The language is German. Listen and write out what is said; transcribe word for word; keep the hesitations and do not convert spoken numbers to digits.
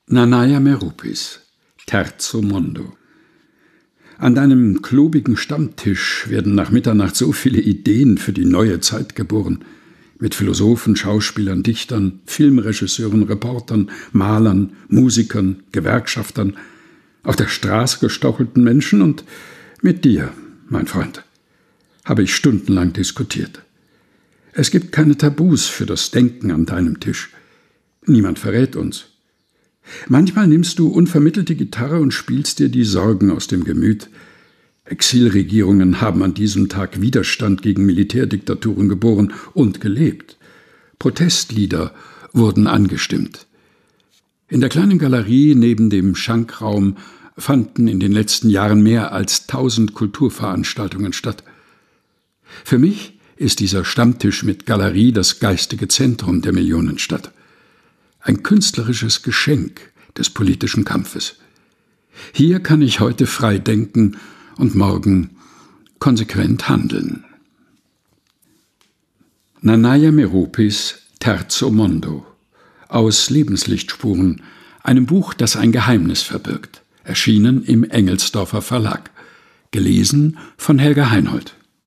Nanaya Merupis, Terzo Mondo. An deinem klobigen Stammtisch werden nach Mitternacht so viele Ideen für die neue Zeit geboren. Mit Philosophen, Schauspielern, Dichtern, Filmregisseuren, Reportern, Malern, Musikern, Gewerkschaftern, auf der Straße gestauchelten Menschen und mit dir, mein Freund, habe ich stundenlang diskutiert. Es gibt keine Tabus für das Denken an deinem Tisch. Niemand verrät uns. Manchmal nimmst du unvermittelt die Gitarre und spielst dir die Sorgen aus dem Gemüt. Exilregierungen haben an diesem Tag Widerstand gegen Militärdiktaturen geboren und gelebt. Protestlieder wurden angestimmt. In der kleinen Galerie neben dem Schankraum fanden in den letzten Jahren mehr als tausend Kulturveranstaltungen statt. Für mich ist dieser Stammtisch mit Galerie das geistige Zentrum der Millionenstadt. Ein künstlerisches Geschenk des politischen Kampfes. Hier kann ich heute frei denken und morgen konsequent handeln. Nanaya Merupis, Terzo Mondo. Aus Lebenslichtspuren, einem Buch, das ein Geheimnis verbirgt. Erschienen im Engelsdorfer Verlag. Gelesen von Helga Heinold.